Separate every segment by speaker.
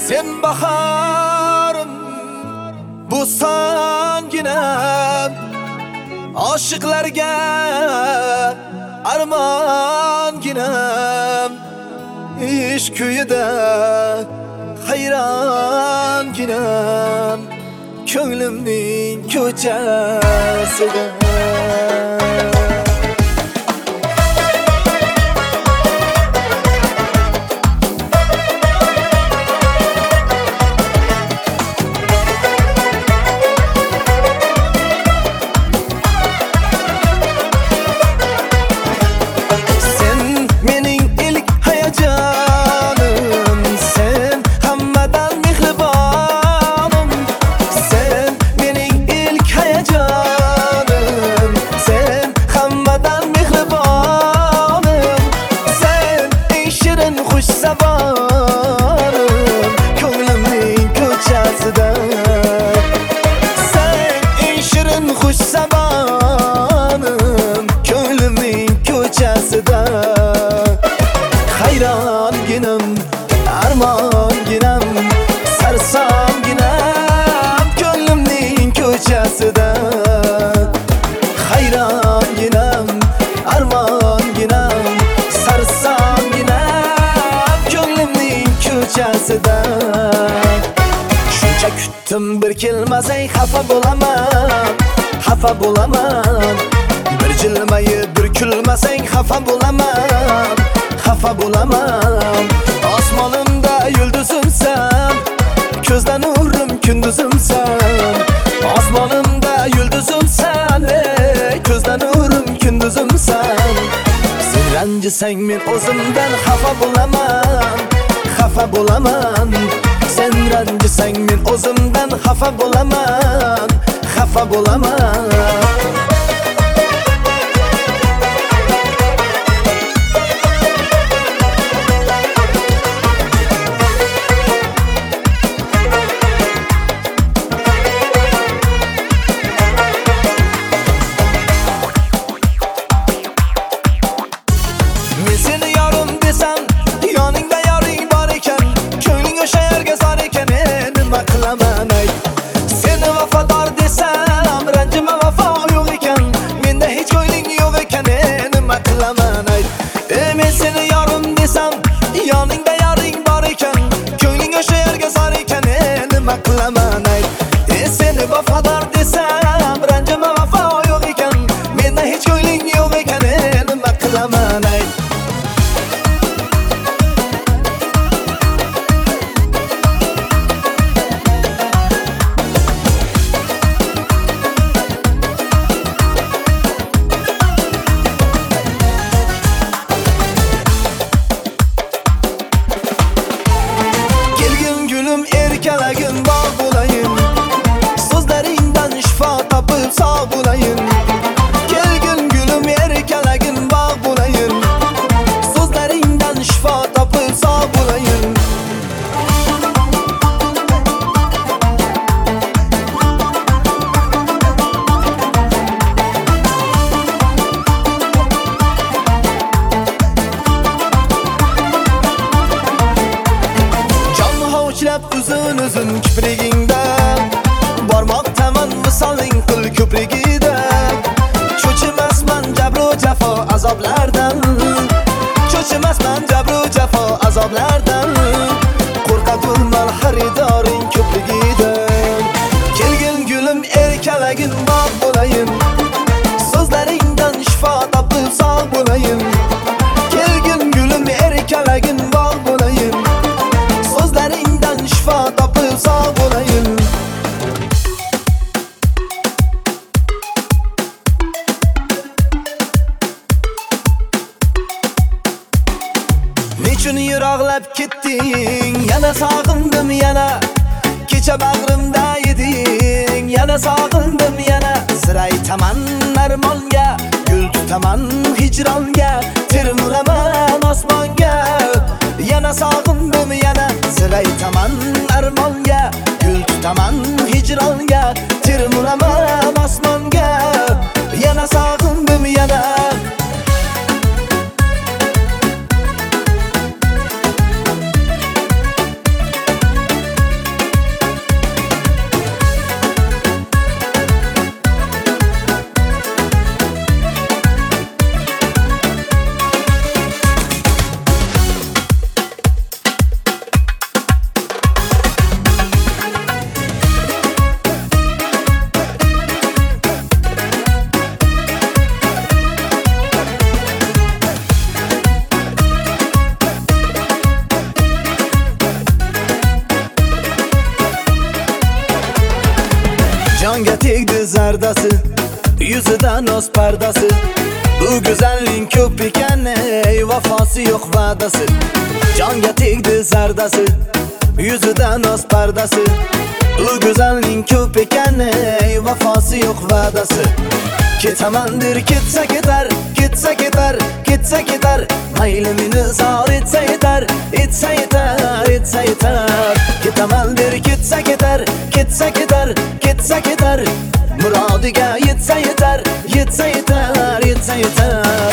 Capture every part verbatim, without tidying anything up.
Speaker 1: Sen baharım, bu songinam, aşıklarga armonginam, ish kuyida hayronginam, ko'nglimning ko'chasida. Hayronginam, armonginam, sarsonginam, ko'nglimning ko'chasida. Hayronginam, armonginam, sarsonginam, ko'nglimning ko'chasida. Shuncha kutdim bir kelmasang xafa bo'laman, xafa bo'laman. Bir jilmayib bir kulmasang xafa bo'laman, xafa bo'laman. Osmonimda yulduzimsan, ko'zda nurim kunduzimsan. Osmonimda yulduzimsan, ey ko'zda nurim kunduzimsan. Sen ranjisang men o'zimdan xafa bo'laman, xafa bo'laman. Sen ranjisang men o'zimdan xafa bo'laman, xafa bo'laman. Seni vafodor desam, ranjima vafo yo'q ekan. Menda hech ko'ngling yo'q ekan, nima qilaman ay. E men seni yorim desam, yoningda yoring bor ekan. Ko'ngling o'sha yerga zor ekan, nima qilaman ay. E seni vafodor desam, ranjima vafo yo'q ekan. Menda hech ko'ngling yo'q ekan, nima qilaman ay. Erkalagin bog' bo'layin, so'zlaringdan shifo topib sog' bo'layin. Kelgin gulim erkalagin bog' bo'layin, so'zlaringdan shifo topib sog' bo'layin. Uzun uzun kiprigingda bormoqdaman misoling qil ko'prigida. Cho'chimasman jabru jafo azoblardan, cho'chimasman jabru jafo azoblardan. Qo'rqaturman xaridoring ko'prigida. Kelgin gulim erkalagin bog' bo'layin, so'zlaringdan shifo topib sog' bo'layin. Kelgin gulim erkalagin bog' bo'layin, so'zlaringdan shifo topib sog' bo'layin. Nechun yiroqlab ketding, yana sog'indim yana. Kecha bag'rimda eding, yana sog'indim yana. Siraytaman armonga, gul tutaman hijronga, termulaman osmonga. Yana sog'indim yana, siraytaman armonga, gul tutaman hijronga, termulaman osmonga. Yana sog'indim yana. Jonga tegdi zardasi, yuzidan oz pardasi. Bu güzellik ko'p ekan, ey vafosi yo'q va'dasi. Jonga tegdi zardasi, yuzidan oz pardasi. Bu güzellik ko'p ekan, ey vafosi yo'q va'dasi. Ketamandir ketsa ketar, ketsa ketar, ketsa ketar. Mayli meni zor etsa yetar, etsa yetar, etsa yetar. Ketamandir ketsa ketar, ketsa ketar, ketsa ketar. Murodiga yetsa yetar, yetsa yetar, yetsa yetar.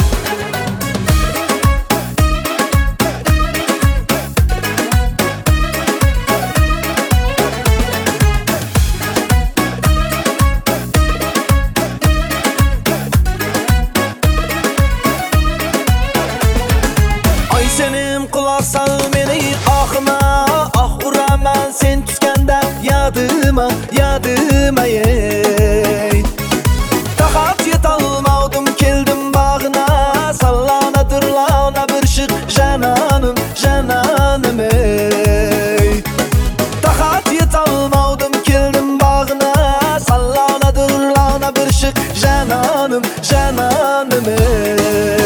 Speaker 1: Senim quloq sol meni oxima, ox uraman sen tushganda yadıma, yadıma ey. Taqat yetolmadim keldim bag'ina, sallana dirlana bir shiq janonim, janonim ey. Taqat yetolmadim keldim bag'ina, sallana dirlana bir shiq janonim, janonim ey.